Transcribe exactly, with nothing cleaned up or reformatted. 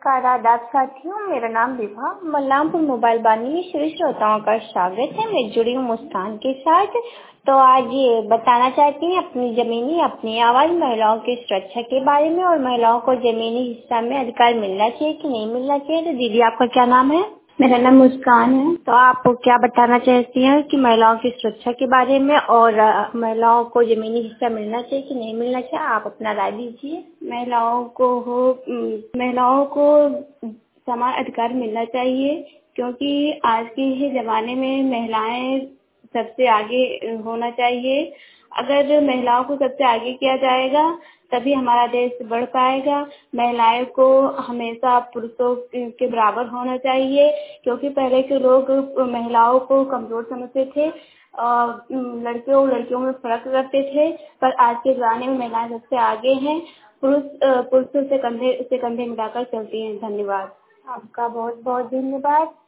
नमस्कार आदाब साथियों, मेरा नाम विभा मल्लामपुर मोबाइल बानी में सभी श्रोताओं का स्वागत है। मैं जुड़ी हूँ मुस्कान के साथ। तो आज ये बताना चाहती हैं अपनी जमीनी अपनी आवाज़ महिलाओं की सुरक्षा के बारे में और महिलाओं को जमीनी हिस्सा में अधिकार मिलना चाहिए कि नहीं मिलना चाहिए। तो दीदी आपका क्या नाम है? मेरा नाम मुस्कान है। तो आप क्या बताना चाहती हैं कि महिलाओं की सुरक्षा के बारे में और अ, महिलाओं को जमीनी हिस्सा मिलना चाहिए कि नहीं मिलना चाहिए? आप अपना राय दीजिए। महिलाओं को हो महिलाओं को समान अधिकार मिलना चाहिए, क्योंकि आज के ज़माने में महिलाएं सबसे आगे होना चाहिए। अगर महिलाओं को सबसे आगे किया जाएगा तभी हमारा देश बढ़ पाएगा। महिलाएं को हमेशा पुरुषों के बराबर होना चाहिए, क्योंकि पहले के लोग महिलाओं को कमज़ोर समझते थे और लड़कियों और लड़कियों में फ़र्क करते थे। पर आज के ज़माने में महिलाएं सबसे आगे हैं। पुरुष पुरुषों से कंधे से कंधे मिलाकर चलती हैं। धन्यवाद। आपका बहुत बहुत धन्यवाद।